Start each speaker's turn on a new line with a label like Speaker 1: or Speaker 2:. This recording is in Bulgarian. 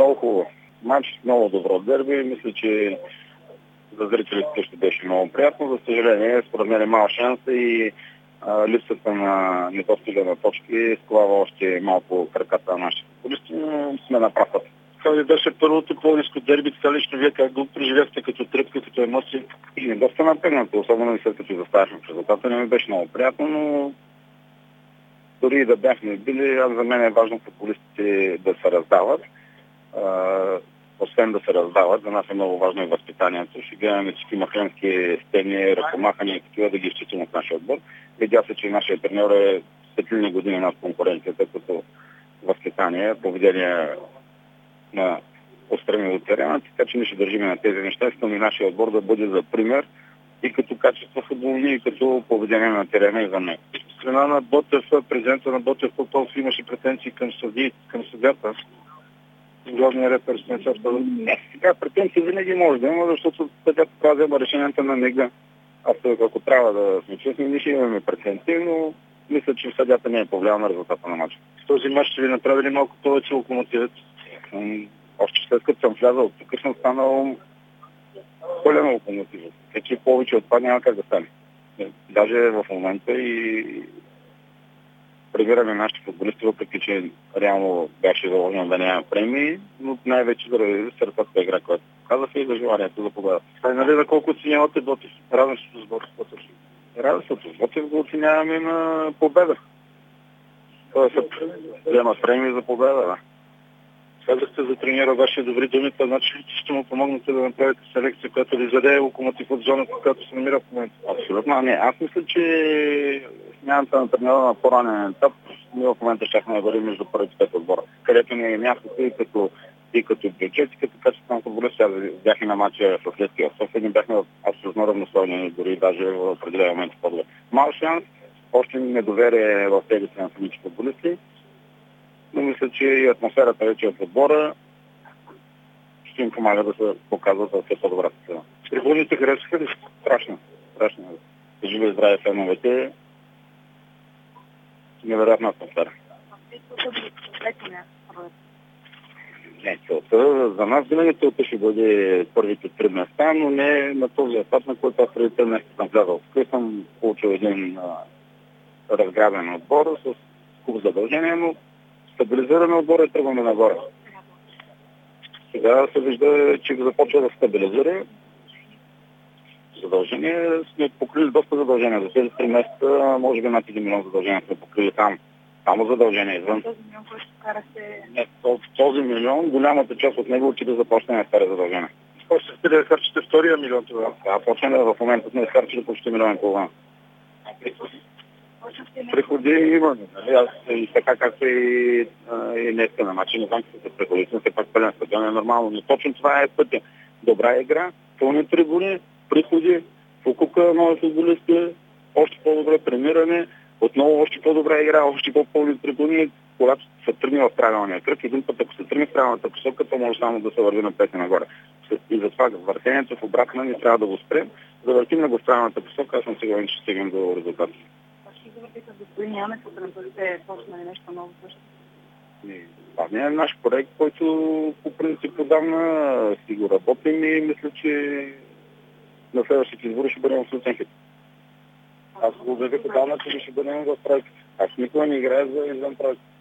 Speaker 1: Много хубаво. Матч, много добро дерби. Мисля, че за зрителите също беше много приятно. За съжаление, според мен е мал шанс и липсата на недостига на точки склава още малко краката на нашите футболисти, но сме на прав път. Това ви беше първото по-ниско дерби, така лично вие как го преживяхте като тръпка, като емоции? И не доста напрегнато, особено и след като заставахме в резултата, не ми беше много приятно, но дори и да бяхме били, за мен е важно футболистите да се раздават. Освен да се раздават, за нас е много важно и възпитанието. Ще гледаме всички махленски стени, ръкомахания и такива да ги изчистим от нашия отбор. Видя се, че нашия треньор е светлини години над конкуренцията, като възпитание, поведение на отстрани от терена, така че ние ще държим на тези неща. Искам и нашия отбор да бъде за пример и като качество футболни, и като поведение на терена и за него. Страна на Ботев, президента на Ботев Попов имаше претенции към съдията. Главния репер с Мецовта. Сега претенции винаги може да има, защото съдята трябва да взема решенията на нега. Аз ако трябва да сме честни, ние ще имаме претенции, но мисля, че съдята не е повлиял на резултата на матча. В този матч ще ви направили малко повече локомотивец. Още след като съм влязал, тук съм станал пълен локомотивец. Така че повече от това няма как да стане. Даже в момента и премираме нашите футболисти, въпреки че реално беше заложено да няма премии, но най-вече заради сърцата игра, която казаха и за желанието за победа. Това нали за колко оценявате Ботев? Равенството с Ботев. Равенството с Ботев го оценяваме на победа. Тоест взема премии за победа, да. Казахте за тренера ваши добри думи, това значи ли, че ще му помогнете да направите селекция, която да изяде локомотив от зоната, в която се намира в момента? Абсолютно не. Аз мисля, че смяната на тренера на по-ранен етап, ние в момента щяхме да бъдем между първите пет отбора, където ни е мястото и като бюджет, и като качество на футболист. Аз бях и на матча в Левски в София, бяхме абсолютно равностойни, дори даже в определен момент по-добре. Мал шанс, още недоверие в тези на самите футболисти. Но мисля, че и атмосферата вече от отбора ще им помага да се показват за все по-добра страна. Трибуните харесаха ли? Страшно. Живи и здраве феновете. Невероятна атмосфера. Не, целта за нас винаги целта ще бъде първите 3 места, но не на този етап, на който аз преди 3 месеца съм влязал. Тук съм получил един разграбен отбор с куп задължения, но стабилизираме отбора и тръгваме нагоре. Сега се вижда, че го започва да стабилизира. Задължения сме покрили доста задължения. За тези 3 месеца, може би над 1 милион задължения сме покрили там. Само задължения извън.
Speaker 2: Този милион, който карахте...
Speaker 1: Не, този милион, голямата част от него отиде за плащане на стари задължения. Какво ще да харчите втория милион тогава? Почваме в момента сме изхарчили почти 1,5 милиона. Приходи имаме. Аз и така както и днеска на матча, не знам, че се приходи, сме се пак пълен стадион, е нормално, но точно това е пътя. Добра игра, пълни трибуни, приходи, покупка нови футболисти, още по-добре премиране, отново още по-добра игра, още по-пълни трибуни, когато се тръгне в правилния кръг. Един път, ако се тръгне в правилната посока, то може само да се върви на петни нагоре. И затова въртението в обратна ни трябва да го спрем, да въртим на го в правилната посока, аз съм сигурен, че ще стигнем до резултата.
Speaker 2: С господин Янев, да бъдете почнали нещо ново също?
Speaker 1: Това не е наш проект, който по принцип отдавна си го работим и мисля, че на следващите избори ще бъдем абсолютен хит. Аз го обявих отдавна, че ще бъдем в проект. Аз никога не играя за извън проект.